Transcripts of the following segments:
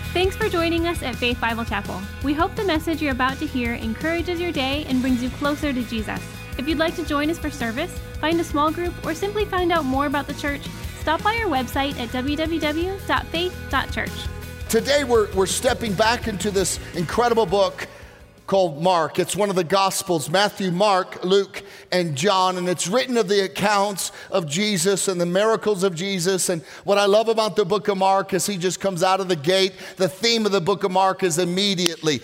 Thanks for joining us at Faith Bible Chapel. We hope the message you're about to hear encourages your day and brings you closer to Jesus. If you'd like to join us for service, find a small group, or simply find out more about the church, stop by our website at www.faith.church. Today we're stepping back into this incredible book called Mark. It's one of the Gospels, Matthew, Mark, Luke, and John, and it's written of the accounts of Jesus and the miracles of Jesus. And what I love about the book of Mark is he just comes out of the gate. The theme of the book of Mark is immediately.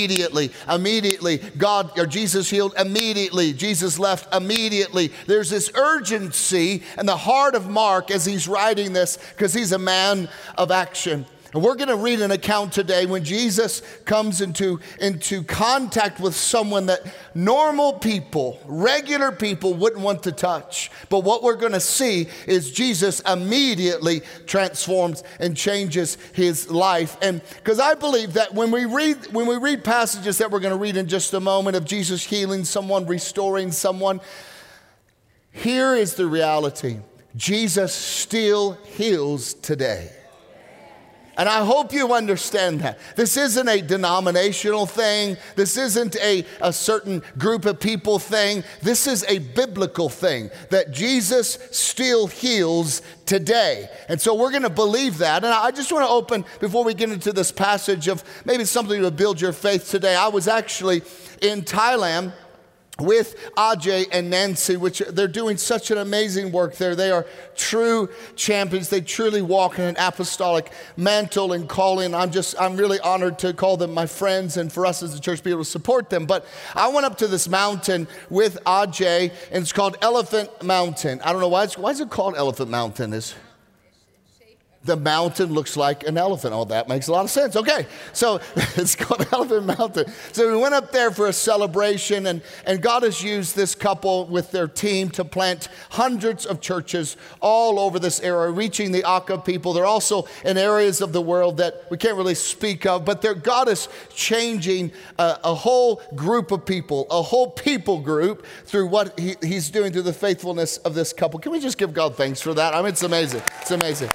God or Jesus healed immediately. Jesus left immediately. There's this urgency in the heart of Mark as he's writing this because he's a man of action. And we're going to read an account today when Jesus comes into contact with someone that normal people, regular people wouldn't want to touch. But what we're going to see is Jesus immediately transforms and changes his life. And because I believe that when we read passages that we're going to read in just a moment of Jesus healing someone, restoring someone, here is the reality. Jesus still heals today. And I hope you understand that. This isn't a denominational thing. This isn't a certain group of people thing. This is a biblical thing, that Jesus still heals today. And so we're going to believe that. And I just want to open, before we get into this passage, of maybe something to build your faith today. I was actually in Thailand with Ajay and Nancy, which they're doing such an amazing work there. They are true champions. They truly walk in an apostolic mantle and calling. I'm really honored to call them my friends and for us as a church be able to support them. But I went up to this mountain with Ajay, and it's called Elephant Mountain. I don't know why is it called Elephant Mountain? The mountain looks like an elephant. Oh, that makes a lot of sense. Okay, so it's called Elephant Mountain. So we went up there for a celebration, and God has used this couple with their team to plant hundreds of churches all over this area, reaching the Aka people. They're also in areas of the world that we can't really speak of, but God is changing a whole group of people, a whole people group through what he's doing through the faithfulness of this couple. Can we just give God thanks for that? I mean, it's amazing. It's amazing.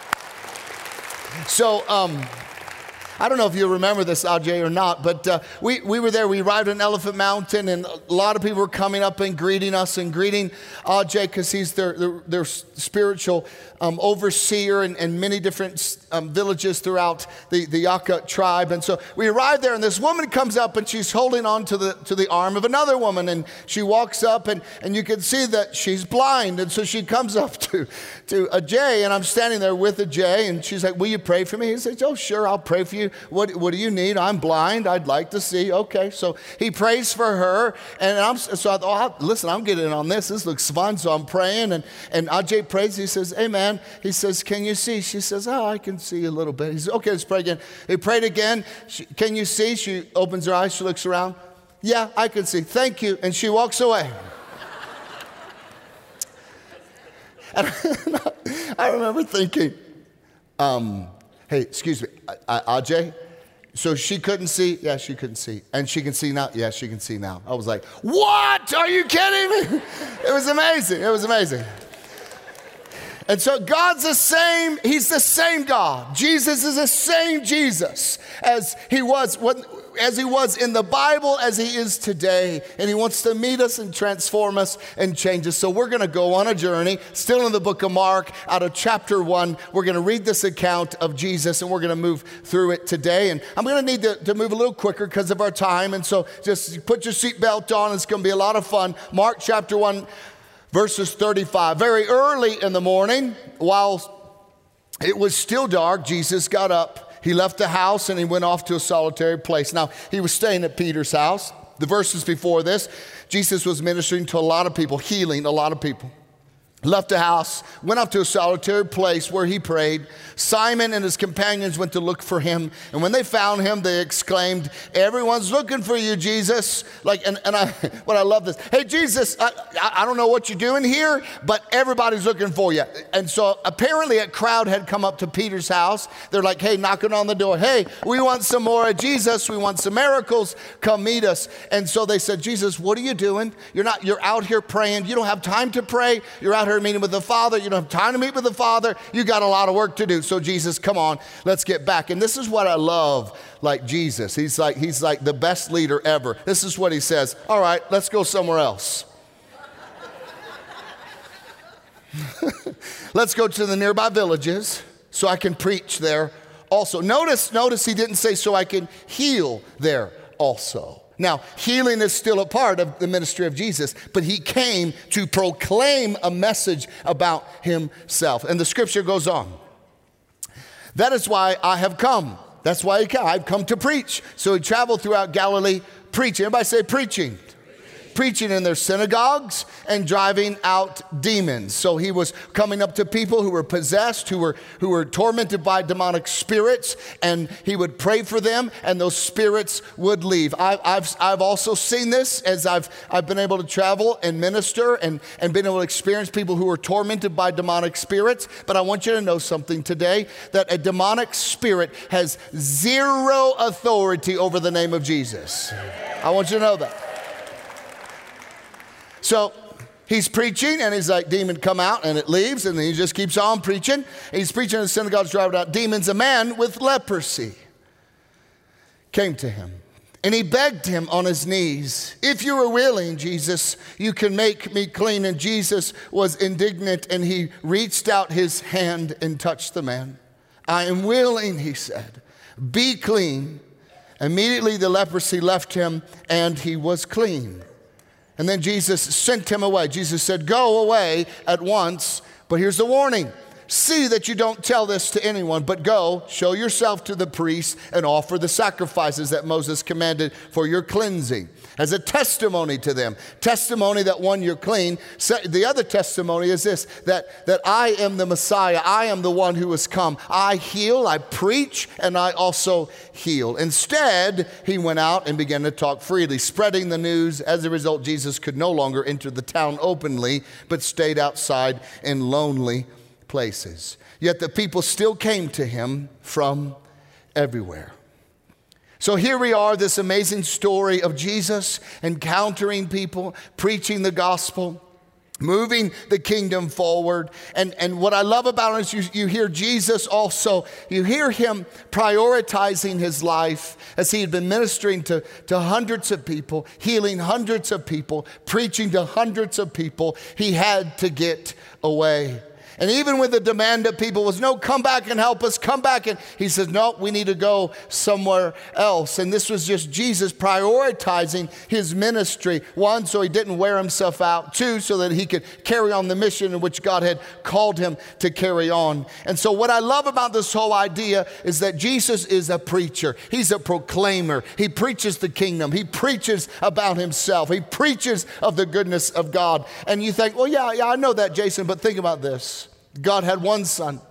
So, I don't know if you remember this, Ajay, or not, but we were there. We arrived on Elephant Mountain, and a lot of people were coming up and greeting us and greeting Ajay because he's their spiritual overseer in many different villages throughout the Yaka tribe. And so we arrived there, and this woman comes up, and she's holding on to the arm of another woman, and she walks up, and you can see that she's blind. And so she comes up to Ajay, and I'm standing there with Ajay, and she's like, "Will you pray for me?" He says, "Oh, sure, I'll pray for you. What do you need?" "I'm blind. I'd like to see." Okay, so he prays for her, and I thought, listen, I'm getting in on this. This looks fun. So I'm praying, and Ajay prays. He says, "Amen." He says, "Can you see?" She says, "Oh, I can see a little bit." He says, "Okay, let's pray again." He prayed again. "Can you see?" She opens her eyes. She looks around. "Yeah, I can see. Thank you." And she walks away. And I remember thinking, hey, excuse me, Ajay, so she couldn't see? Yeah, she couldn't see. And she can see now? Yeah, she can see now. I was like, what? Are you kidding me? It was amazing. It was amazing. And so God's the same. He's the same God. Jesus is the same Jesus as he was in the Bible, as he is today. And he wants to meet us and transform us and change us. So we're going to go on a journey, still in the book of Mark, out of chapter 1. We're going to read this account of Jesus, and we're going to move through it today. And I'm going to need to move a little quicker because of our time. And so just put your seatbelt on. It's going to be a lot of fun. Mark chapter 1, verses 35. Very early in the morning, while it was still dark, Jesus got up. He left the house and he went off to a solitary place. Now, he was staying at Peter's house. The verses before this, Jesus was ministering to a lot of people, healing a lot of people. Left the house, went up to a solitary place where he prayed. Simon and his companions went to look for him. And when they found him, they exclaimed, "Everyone's looking for you, Jesus." I love this. "Hey, Jesus, I don't know what you're doing here, but everybody's looking for you." And so apparently a crowd had come up to Peter's house. They're like, "Hey, knocking on the door. Hey, we want some more of Jesus. We want some miracles. Come meet us." And so they said, "Jesus, what are you doing? You're out here praying. You don't have time to pray. You're out here here meeting with the Father. You don't have time to meet with the Father. You got a lot of work to do. So Jesus, come on, let's get back. And this is what I love, like Jesus. He's like the best leader ever. This is what he says. All right, let's go somewhere else. Let's go to the nearby villages so I can preach there also. Notice he didn't say so I can heal there also. Now, healing is still a part of the ministry of Jesus, but he came to proclaim a message about himself. And the scripture goes on. That is why I have come. That's why I've come to preach. So he traveled throughout Galilee preaching. Everybody say preaching. Preaching in their synagogues and driving out demons. So he was coming up to people who were possessed, who were tormented by demonic spirits, and he would pray for them, and those spirits would leave. I've also seen this as I've been able to travel and minister and been able to experience people who are tormented by demonic spirits. But I want you to know something today, that a demonic spirit has zero authority over the name of Jesus. I want you to know that. So he's preaching, and he's like, demon, come out, and it leaves, and then he just keeps on preaching. He's preaching in the synagogues, driving out demons. A man with leprosy came to him, and he begged him on his knees, if you are willing, Jesus, you can make me clean. And Jesus was indignant, and he reached out his hand and touched the man. I am willing, he said, be clean. Immediately the leprosy left him, and he was clean. And then Jesus sent him away. Jesus said, go away at once. But here's the warning. See that you don't tell this to anyone, but go, show yourself to the priest, and offer the sacrifices that Moses commanded for your cleansing, as a testimony to them. Testimony that, one, you're clean. The other testimony is this, that I am the Messiah. I am the one who has come. I heal, I preach, and I also heal. Instead, he went out and began to talk freely, spreading the news. As a result, Jesus could no longer enter the town openly, but stayed outside in lonely places. Yet the people still came to him from everywhere. So here we are, this amazing story of Jesus encountering people, preaching the gospel, moving the kingdom forward. And what I love about it is you hear Jesus also, you hear him prioritizing his life as he had been ministering to hundreds of people, healing hundreds of people, preaching to hundreds of people. He had to get away. And even with the demand of people was, no, come back and help us, come back. And he says, no, we need to go somewhere else. And this was just Jesus prioritizing his ministry. One, so he didn't wear himself out. Two, so that he could carry on the mission in which God had called him to carry on. And so what I love about this whole idea is that Jesus is a preacher. He's a proclaimer. He preaches the kingdom. He preaches about himself. He preaches of the goodness of God. And you think, well, yeah, I know that, Jason, but think about this. God had one son,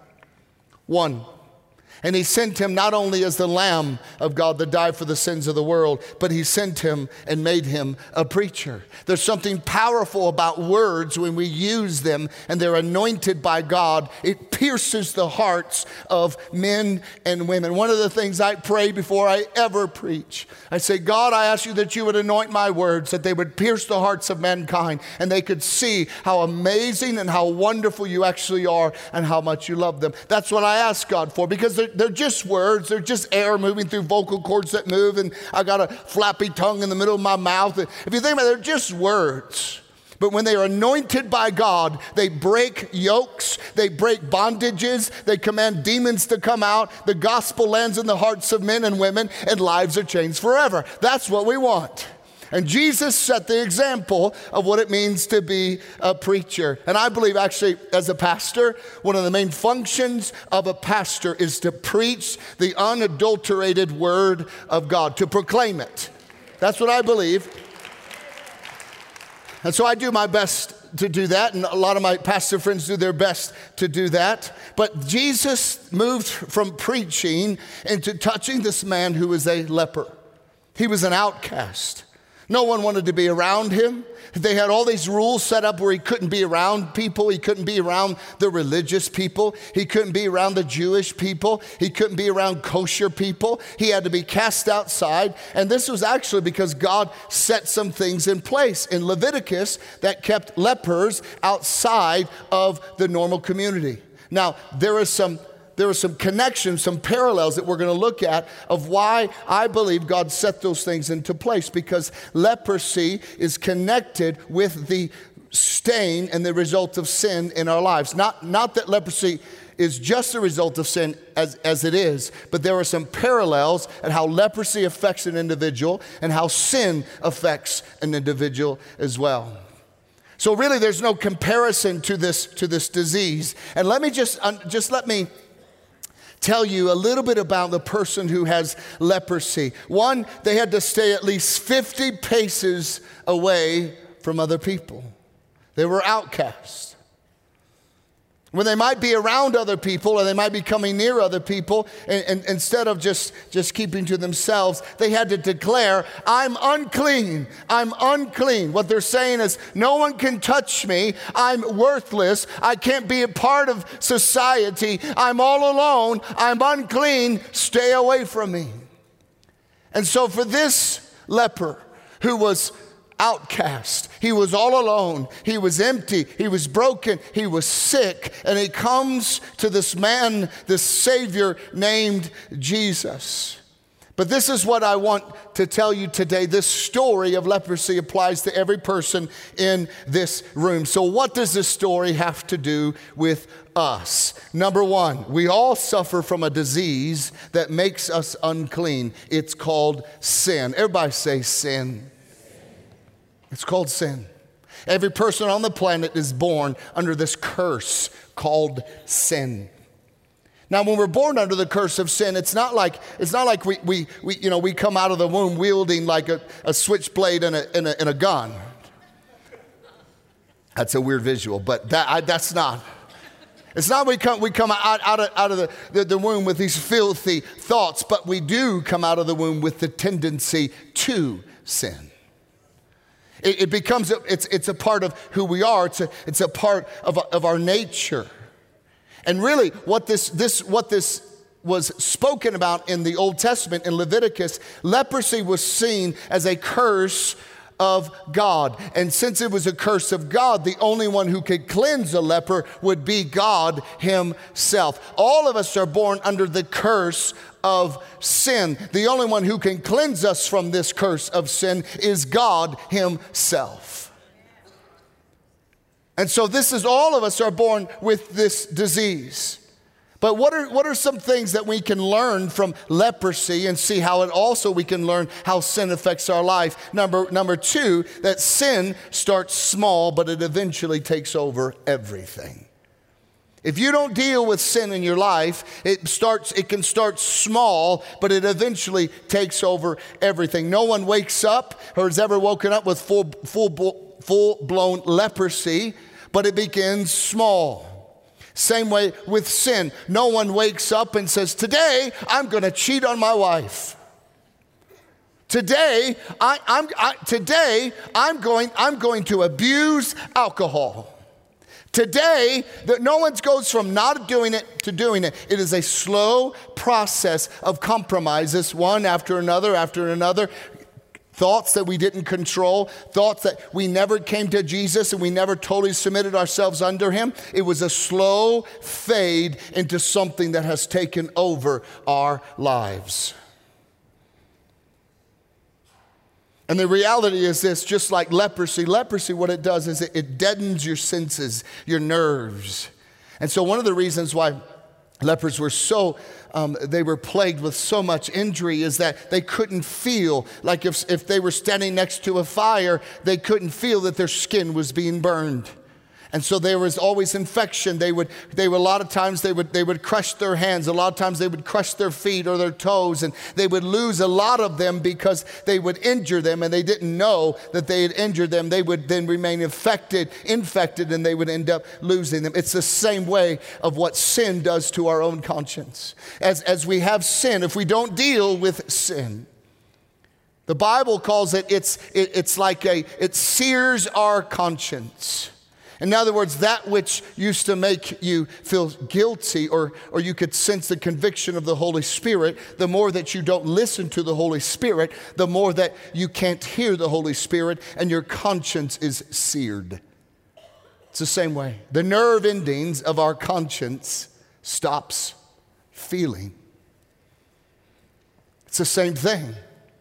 one. And he sent him not only as the Lamb of God that died for the sins of the world, but he sent him and made him a preacher. There's something powerful about words when we use them and they're anointed by God. It pierces the hearts of men and women. One of the things I pray before I ever preach, I say, God, I ask you that you would anoint my words, that they would pierce the hearts of mankind and they could see how amazing and how wonderful you actually are and how much you love them. That's what I ask God for, because they're just words. They're just air moving through vocal cords that move, and I got a flappy tongue in the middle of my mouth. If you think about it, they're just words. But when they are anointed by God, they break yokes, they break bondages, they command demons to come out. The gospel lands in the hearts of men and women, and lives are changed forever. That's what we want. And Jesus set the example of what it means to be a preacher. And I believe actually as a pastor, one of the main functions of a pastor is to preach the unadulterated word of God, to proclaim it. That's what I believe. And so I do my best to do that, and a lot of my pastor friends do their best to do that. But Jesus moved from preaching into touching this man who was a leper. He was an outcast. No one wanted to be around him. They had all these rules set up where he couldn't be around people. He couldn't be around the religious people. He couldn't be around the Jewish people. He couldn't be around kosher people. He had to be cast outside. And this was actually because God set some things in place in Leviticus that kept lepers outside of the normal community. Now, there are some connections, some parallels that we're going to look at of why I believe God set those things into place, because leprosy is connected with the stain and the result of sin in our lives. Not that leprosy is just a result of sin as it is, but there are some parallels at how leprosy affects an individual and how sin affects an individual as well. So really there's no comparison to this disease. And let me let me tell you a little bit about the person who has leprosy. One, they had to stay at least 50 paces away from other people. They were outcasts. When they might be around other people or they might be coming near other people, and instead of just keeping to themselves, they had to declare, I'm unclean, I'm unclean. What they're saying is, no one can touch me, I'm worthless, I can't be a part of society, I'm all alone, I'm unclean, stay away from me. And so for this leper who was outcast, he was all alone, he was empty, he was broken, he was sick, and he comes to this man, this Savior named Jesus. But this is what I want to tell you today. This story of leprosy applies to every person in this room. So what does this story have to do with us? Number one, we all suffer from a disease that makes us unclean. It's called sin. Everybody say sin. It's called sin. Every person on the planet is born under this curse called sin. Now, when we're born under the curse of sin, it's not like we come out of the womb wielding like a switchblade and a gun. That's a weird visual, but that's not. It's not we come out of the womb with these filthy thoughts, but we do come out of the womb with the tendency to sin. It becomes it's a part of who we are. It's a part of our nature. And really, what this was spoken about in the Old Testament in Leviticus, leprosy was seen as a curse of God. And since it was a curse of God, the only one who could cleanse a leper would be God himself. All of us are born under the curse of sin. The only one who can cleanse us from this curse of sin is God himself. And so this is, all of us are born with this disease. But what are some things that we can learn from leprosy and see how we can learn how sin affects our life? Number two, that sin starts small, but it eventually takes over everything. If you don't deal with sin in your life, it can start small, but it eventually takes over everything. No one wakes up or has ever woken up with full-blown leprosy, but it begins small. Same way with sin. No one wakes up and says, today I'm going to cheat on my wife. Today I'm going to abuse alcohol. Today, no one goes from not doing it to doing it. It is a slow process of compromises, one after another. Thoughts that we didn't control, thoughts that we never came to Jesus and we never totally submitted ourselves under him. It was a slow fade into something that has taken over our lives. And the reality is this, just like leprosy, what it does is it deadens your senses, your nerves. And so one of the reasons why lepers were they were plagued with so much injury is that they couldn't feel, like if they were standing next to a fire, they couldn't feel that their skin was being burned. And so there was always infection. They would a lot of times they would crush their hands. A lot of times they would crush their feet or their toes, and they would lose a lot of them because they would injure them and they didn't know that they had injured them. They would then remain infected, and they would end up losing them. It's the same way of what sin does to our own conscience. As we have sin, if we don't deal with sin, The Bible calls it, it sears our conscience. In other words, that which used to make you feel guilty or you could sense the conviction of the Holy Spirit, the more that you don't listen to the Holy Spirit, the more that you can't hear the Holy Spirit and your conscience is seared. It's the same way. The nerve endings of our conscience stops feeling. It's the same thing.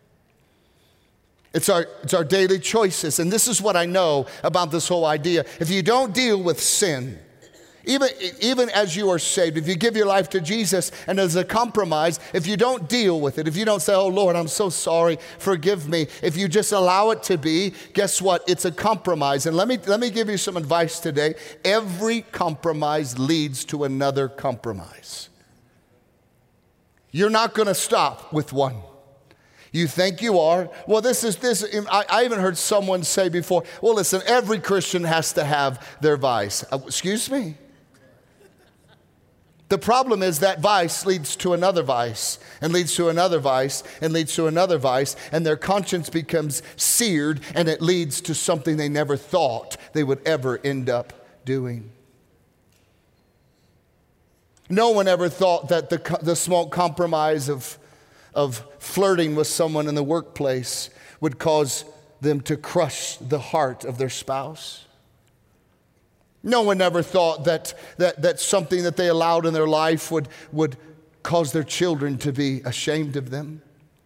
It's our daily choices. And this is what I know about this whole idea. If you don't deal with sin, even as you are saved, if you give your life to Jesus and as a compromise, if you don't deal with it, if you don't say, oh Lord, I'm so sorry, forgive me, if you just allow it to be, guess what? It's a compromise. And let me give you some advice today. Every compromise leads to another compromise. You're not going to stop with one. You think you are. Well, I even heard someone say before, well, listen, every Christian has to have their vice. Excuse me? The problem is that vice leads to another vice, and leads to another vice, and leads to another vice, and their conscience becomes seared, and it leads to something they never thought they would ever end up doing. No one ever thought that the small compromise of flirting with someone in the workplace would cause them to crush the heart of their spouse. No one ever thought that something that they allowed in their life would cause their children to be ashamed of them.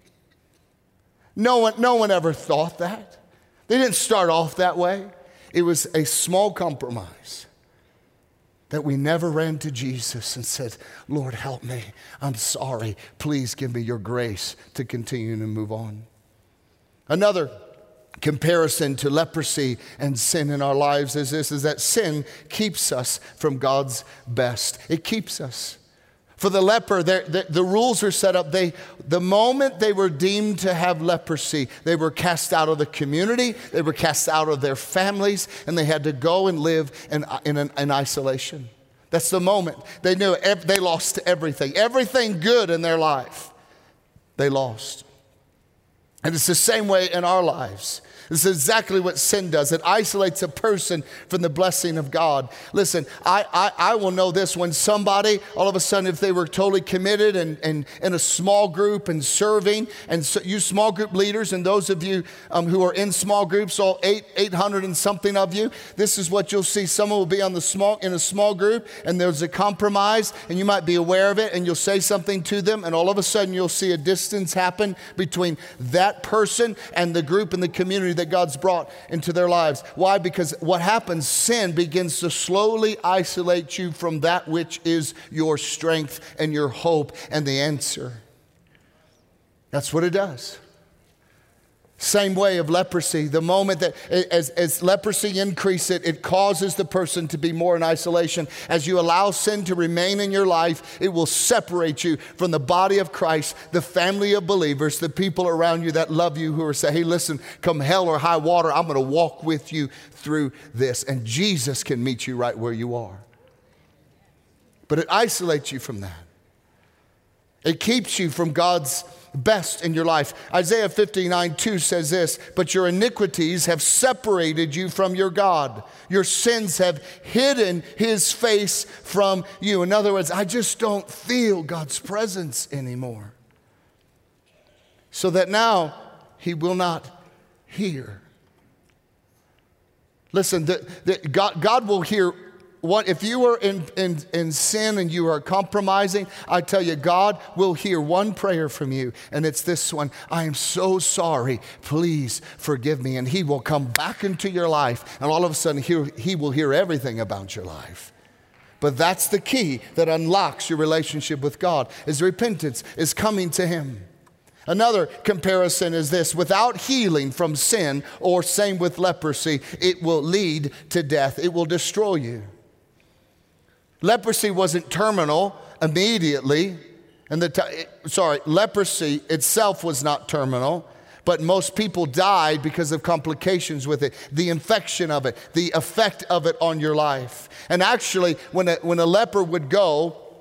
No one ever thought that. They didn't start off that way. It was a small compromise that we never ran to Jesus and said, Lord, help me. I'm sorry. Please give me your grace to continue to move on. Another comparison to leprosy and sin in our lives is that sin keeps us from God's best. It keeps us. For the leper, the rules are set up. The moment they were deemed to have leprosy, they were cast out of the community, they were cast out of their families, and they had to go and live in isolation. That's the moment. They knew they lost everything. Everything good in their life, they lost. And it's the same way in our lives. This is exactly what sin does. It isolates a person from the blessing of God. Listen, I will know this when somebody, all of a sudden, if they were totally committed and in a small group and serving, and so you small group leaders and those of you who are in small groups, all 800 and something of you, this is what you'll see. Someone will be in a small group and there's a compromise and you might be aware of it and you'll say something to them and all of a sudden you'll see a distance happen between that person and the group and the community that God's brought into their lives. Why? Because what happens, sin begins to slowly isolate you from that which is your strength and your hope and the answer. That's what it does. Same way of leprosy. The moment that as leprosy increases, it causes the person to be more in isolation. As you allow sin to remain in your life, it will separate you from the body of Christ, the family of believers, the people around you that love you, who are saying, hey, listen, come hell or high water, I'm going to walk with you through this. And Jesus can meet you right where you are. But it isolates you from that. It keeps you from God's best in your life. Isaiah 59:2 says this, but your iniquities have separated you from your God. Your sins have hidden his face from you. In other words, I just don't feel God's presence anymore. So that now he will not hear. Listen, God will hear. If you are in sin and you are compromising, I tell you, God will hear one prayer from you, and it's this one: I am so sorry, please forgive me. And he will come back into your life, and all of a sudden he will hear everything about your life. But that's the key that unlocks your relationship with God, is repentance, is coming to him. Another comparison is this: without healing from sin, or same with leprosy, it will lead to death. It will destroy you. Leprosy wasn't terminal immediately, and leprosy itself was not terminal, but most people died because of complications with it, the infection of it, the effect of it on your life. And actually, when a leper would go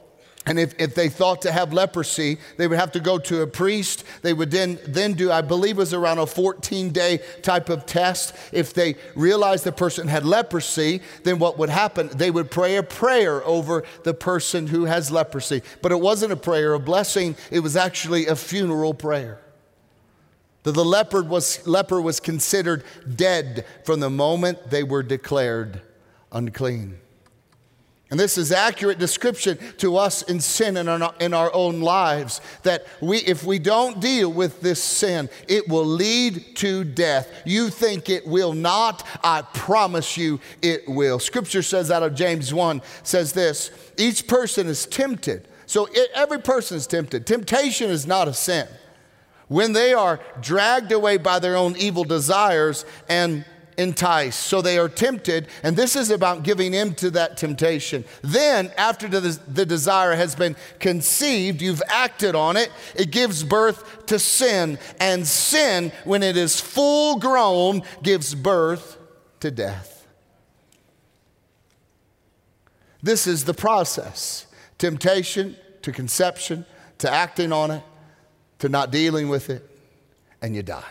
And if they thought to have leprosy, they would have to go to a priest. They would then do, I believe it was around a 14-day type of test. If they realized the person had leprosy, then what would happen? They would pray a prayer over the person who has leprosy. But it wasn't a prayer of blessing. It was actually a funeral prayer. The leper was considered dead from the moment they were declared unclean. And this is accurate description to us in sin in our own lives, that if we don't deal with this sin, it will lead to death. You think it will not, I promise you it will. Scripture says out of James 1, says this, each person is tempted. So every person is tempted. Temptation is not a sin. When they are dragged away by their own evil desires and enticed. So they are tempted, and this is about giving in to that temptation. Then, after the desire has been conceived, you've acted on it, it gives birth to sin. And sin, when it is full grown, gives birth to death. This is the process. Temptation to conception, to acting on it, to not dealing with it, and you die.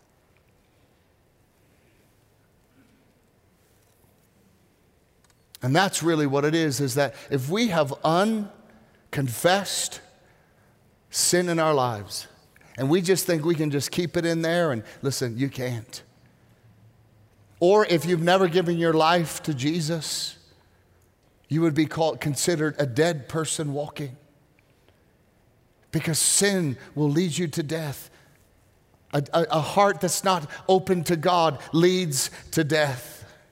And that's really what it is that if we have unconfessed sin in our lives, and we just think we can just keep it in there, and listen, you can't. Or if you've never given your life to Jesus, you would be considered a dead person walking. Because sin will lead you to death. A heart that's not open to God leads to death.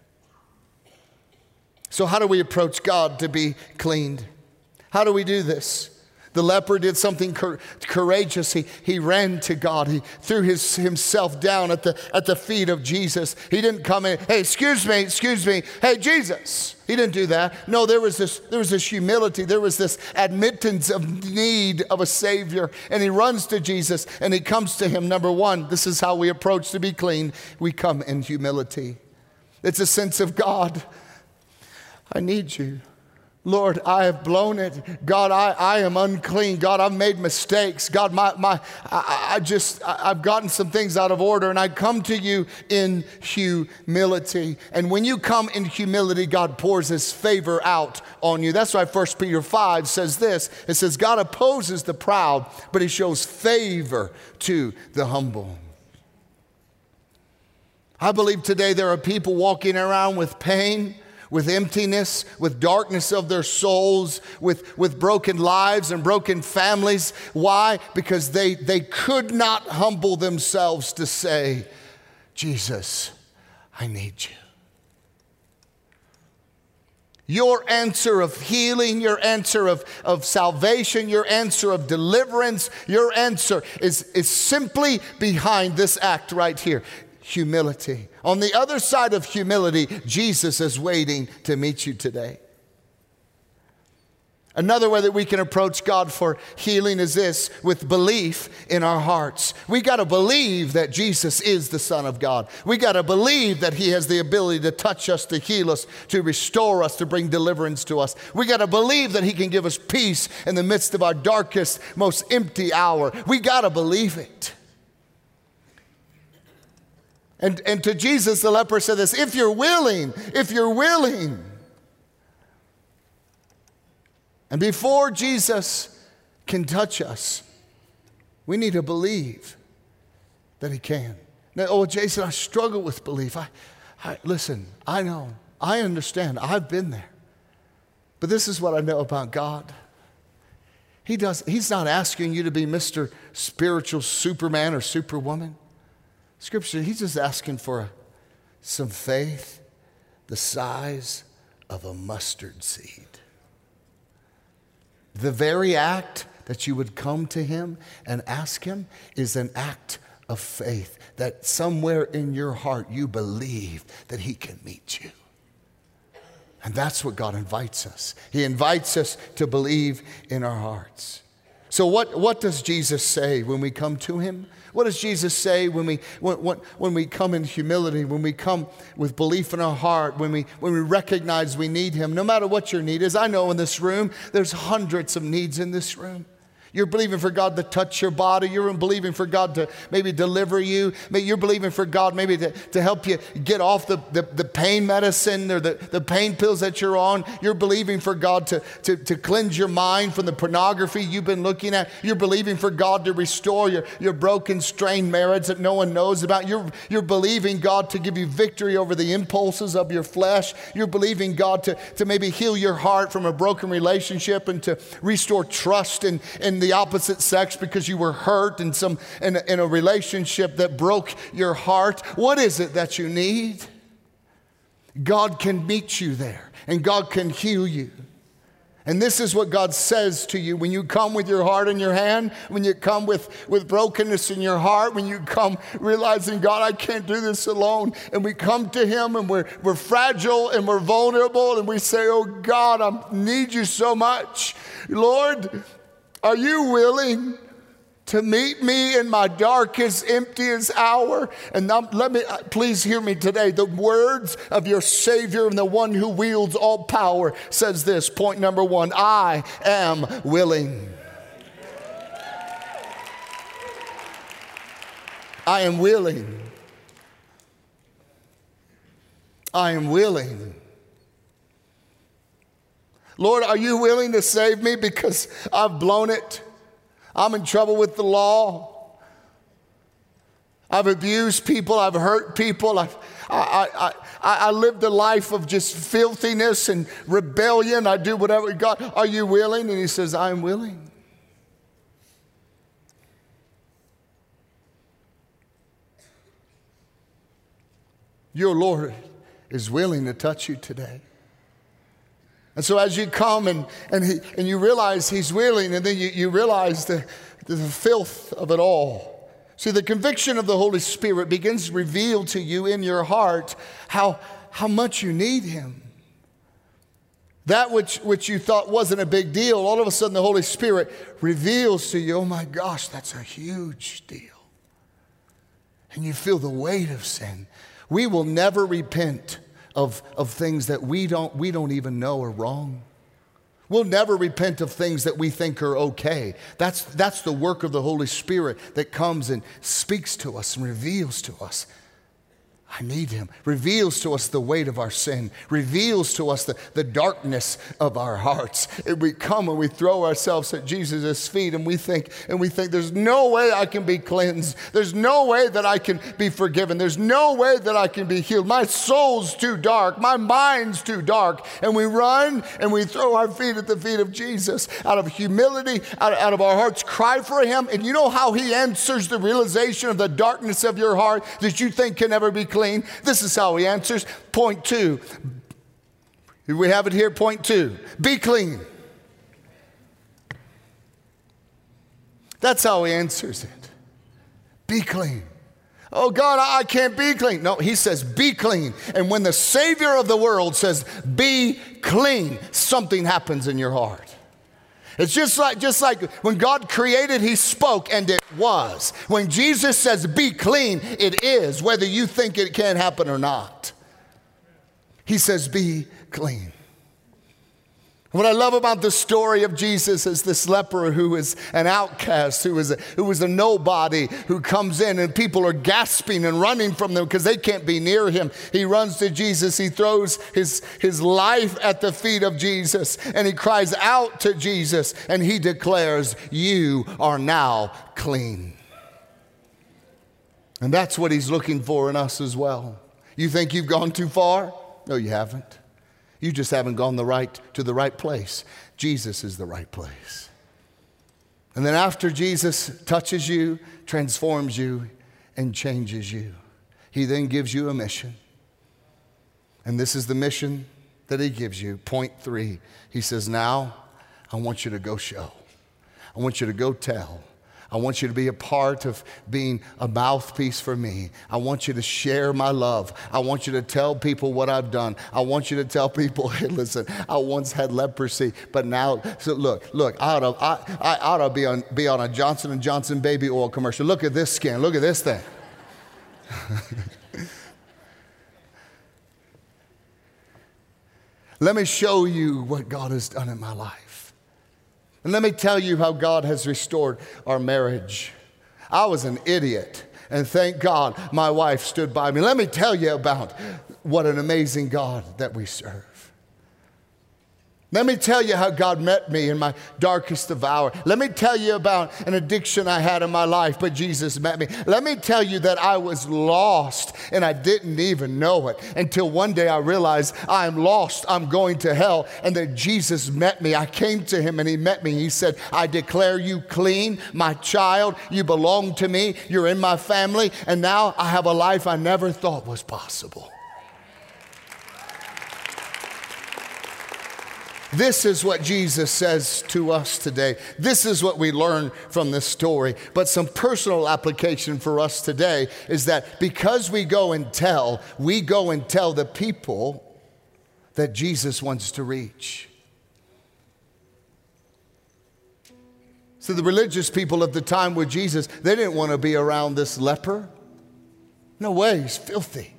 So how do we approach God to be cleaned? How do we do this? The leper did something courageous. He ran to God. He threw himself down at the feet of Jesus. He didn't come in, hey, excuse me, hey, Jesus. He didn't do that. No, there was this humility. There was this admittance of need of a Savior. And he runs to Jesus and he comes to him. Number one, this is how we approach to be clean. We come in humility. It's a sense of God, I need you. Lord, I have blown it. God, I am unclean. God, I've made mistakes. God, I've gotten some things out of order, and I come to you in humility. And when you come in humility, God pours his favor out on you. That's why 1 Peter 5 says this. It says, God opposes the proud, but he shows favor to the humble. I believe today there are people walking around with pain, with emptiness, with darkness of their souls, with broken lives and broken families. Why? Because they could not humble themselves to say, Jesus, I need you. Your answer of healing, your answer of salvation, your answer of deliverance, your answer is simply behind this act right here. Humility. On the other side of humility, Jesus is waiting to meet you today. Another way that we can approach God for healing is this, with belief in our hearts. We got to believe that Jesus is the Son of God. We got to believe that he has the ability to touch us, to heal us, to restore us, to bring deliverance to us. We got to believe that he can give us peace in the midst of our darkest, most empty hour. We got to believe it. And to Jesus, the leper said this, if you're willing. And before Jesus can touch us, we need to believe that he can. Now, oh, Jason, I struggle with belief. Listen, I know, I understand, I've been there. But this is what I know about God. He's not asking you to be Mr. Spiritual Superman or Superwoman. Scripture, he's just asking for some faith the size of a mustard seed. The very act that you would come to him and ask him is an act of faith, that somewhere in your heart you believe that he can meet you. And that's what God invites us. He invites us to believe in our hearts. So what does Jesus say when we come to him? What does Jesus say when we come in humility, when we come with belief in our heart, when we recognize we need him? No matter what your need is, I know in this room, there's hundreds of needs in this room. You're believing for God to touch your body. You're believing for God to maybe deliver you. Maybe you're believing for God maybe to help you get off the pain medicine or the pain pills that you're on. You're believing for God to cleanse your mind from the pornography you've been looking at. You're believing for God to restore your broken, strained marriage that no one knows about. You're believing God to give you victory over the impulses of your flesh. You're believing God to maybe heal your heart from a broken relationship and to restore trust in the opposite sex because you were hurt in a relationship that broke your heart. What is it that you need? God can meet you there, and God can heal you. And this is what God says to you when you come with your heart in your hand, when you come with brokenness in your heart, when you come realizing, God, I can't do this alone. And we come to him and we're fragile and we're vulnerable and we say, oh God, I need you so much. Lord, are you willing to meet me in my darkest, emptiest hour? And please hear me today. The words of your Savior and the one who wields all power says this, point number one, I am willing. I am willing. I am willing. Lord, are you willing to save me because I've blown it? I'm in trouble with the law. I've abused people. I've hurt people. I lived a life of just filthiness and rebellion. I do whatever. God, are you willing? And he says, I'm willing. Your Lord is willing to touch you today. And so as you come and you realize he's willing, and then you realize the filth of it all. See, the conviction of the Holy Spirit begins to reveal to you in your heart how much you need him. That which you thought wasn't a big deal, all of a sudden the Holy Spirit reveals to you, oh my gosh, that's a huge deal. And you feel the weight of sin. We will never repent of things that we don't even know are wrong. We'll never repent of things that we think are okay. That's the work of the Holy Spirit that comes and speaks to us and reveals to us, I need him. Reveals to us the weight of our sin. Reveals to us the darkness of our hearts. And we come and we throw ourselves at Jesus' feet and we think there's no way I can be cleansed. There's no way that I can be forgiven. There's no way that I can be healed. My soul's too dark. My mind's too dark. And we run and we throw our feet at the feet of Jesus out of humility, out of our hearts, cry for him. And you know how he answers the realization of the darkness of your heart that you think can never be clean? This is how he answers. Point 2. We have it here. Point 2. Be clean. That's how he answers it. Be clean. Oh God, I can't be clean. No, he says be clean. And when the Savior of the world says be clean, something happens in your heart. It's just like when God created, he spoke and it was. When Jesus says be clean, it is, whether you think it can happen or not. He says be clean. What I love about the story of Jesus is this leper who is an outcast, who was a nobody, who comes in and people are gasping and running from them because they can't be near him. He runs to Jesus. He throws his life at the feet of Jesus and he cries out to Jesus and he declares, "You are now clean." And that's what he's looking for in us as well. You think you've gone too far? No, you haven't. You just haven't gone to the right place. Jesus is the right place. And then after Jesus touches you, transforms you, and changes you, he then gives you a mission. And this is the mission that he gives you. Point 3, he says, now I want you to go show. I want you to go tell. I want you to be a part of being a mouthpiece for me. I want you to share my love. I want you to tell people what I've done. I want you to tell people, hey, listen, I once had leprosy, but now, so look, I ought to be on a Johnson & Johnson baby oil commercial. Look at this skin. Look at this thing. Let me show you what God has done in my life. And let me tell you how God has restored our marriage. I was an idiot, and thank God my wife stood by me. Let me tell you about what an amazing God that we serve. Let me tell you how God met me in my darkest of hour. Let me tell you about an addiction I had in my life, but Jesus met me. Let me tell you that I was lost and I didn't even know it until one day I realized I'm lost, I'm going to hell, and that Jesus met me. I came to him and he met me. He said, I declare you clean, my child. You belong to me. You're in my family. And now I have a life I never thought was possible. This is what Jesus says to us today. This is what we learn from this story. But some personal application for us today is that because we go and tell the people that Jesus wants to reach. So the religious people of the time with Jesus, they didn't want to be around this leper. No way, he's filthy.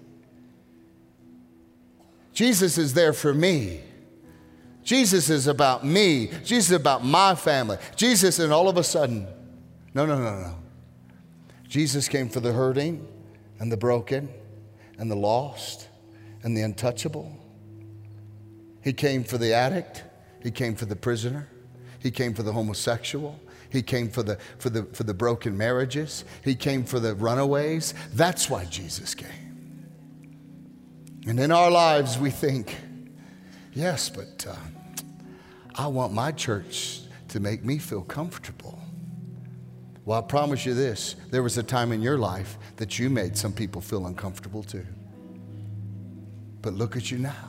Jesus is there for me. Jesus is about me. Jesus is about my family. Jesus, and all of a sudden, no. Jesus came for the hurting and the broken and the lost and the untouchable. He came for the addict. He came for the prisoner. He came for the homosexual. He came for the broken marriages. He came for the runaways. That's why Jesus came. And in our lives, we think, yes, but I want my church to make me feel comfortable. Well, I promise you this, there was a time in your life that you made some people feel uncomfortable too. But look at you now.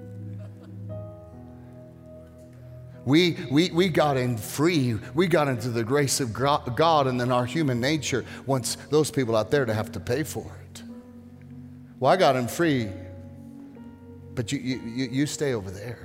We got in free. We got into the grace of God, and then our human nature wants those people out there to have to pay for it. Well, I got in free, but you stay over there.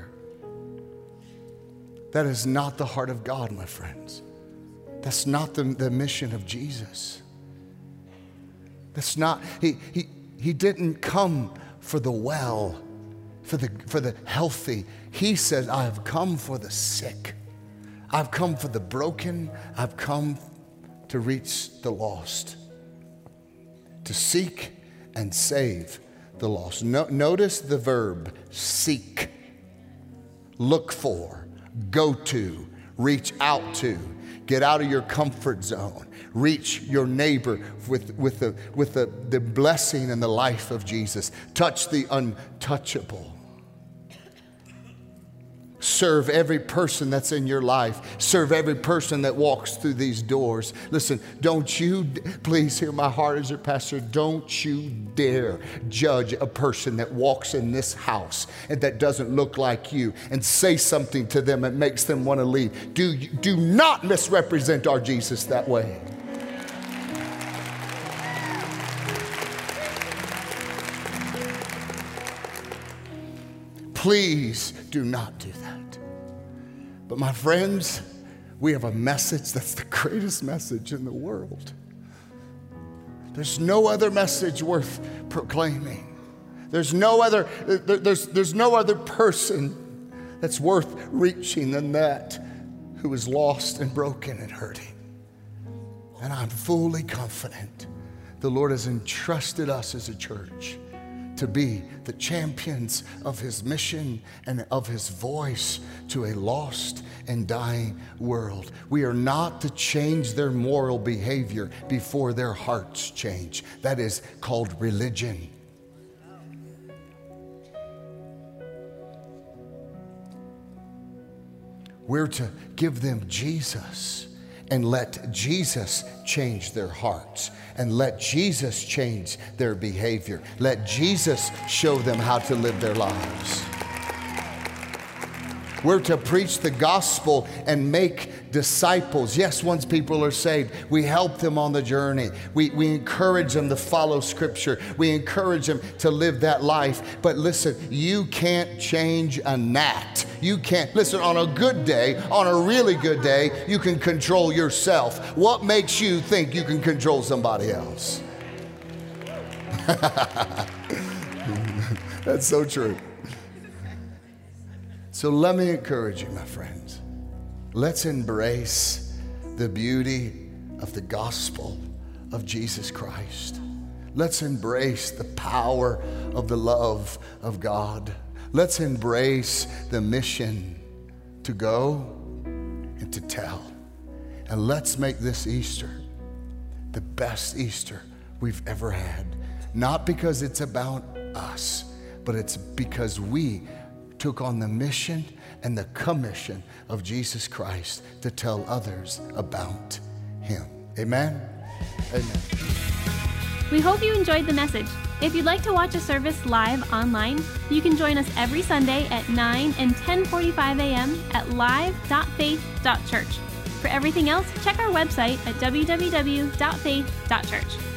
That is not the heart of God, my friends. That's not the mission of Jesus. That's not, he didn't come for the well, for the healthy. He said, I have come for the sick. I've come for the broken. I've come to reach the lost, to seek and save the lost. Notice the verb, seek, look for, go to, reach out to, get out of your comfort zone, reach your neighbor with the blessing and the life of Jesus. Touch the untouchable. Serve every person that's in your life. Serve every person that walks through these doors. Listen, don't you, please hear my heart as your pastor, don't you dare judge a person that walks in this house and that doesn't look like you and say something to them that makes them want to leave. Do not misrepresent our Jesus that way. Please do not do that. But my friends, we have a message that's the greatest message in the world. There's no other message worth proclaiming. There's no other person that's worth reaching than that who is lost and broken and hurting. And I'm fully confident the Lord has entrusted us as a church to be the champions of his mission and of his voice to a lost and dying world. We are not to change their moral behavior before their hearts change. That is called religion. We're to give them Jesus and let Jesus change their hearts, and let Jesus change their behavior. Let Jesus show them how to live their lives. We're to preach the gospel and make disciples. Yes, once people are saved, we help them on the journey. We encourage them to follow Scripture. We encourage them to live that life. But listen, you can't change a gnat. You can't. Listen, on a good day, on a really good day, you can control yourself. What makes you think you can control somebody else? That's so true. So let me encourage you, my friends. Let's embrace the beauty of the gospel of Jesus Christ. Let's embrace the power of the love of God. Let's embrace the mission to go and to tell. And let's make this Easter the best Easter we've ever had. Not because it's about us, but it's because we took on the mission and the commission of Jesus Christ to tell others about Him. Amen? Amen. We hope you enjoyed the message. If you'd like to watch a service live online, you can join us every Sunday at 9 and 10:45 a.m. at live.faith.church. For everything else, check our website at www.faith.church.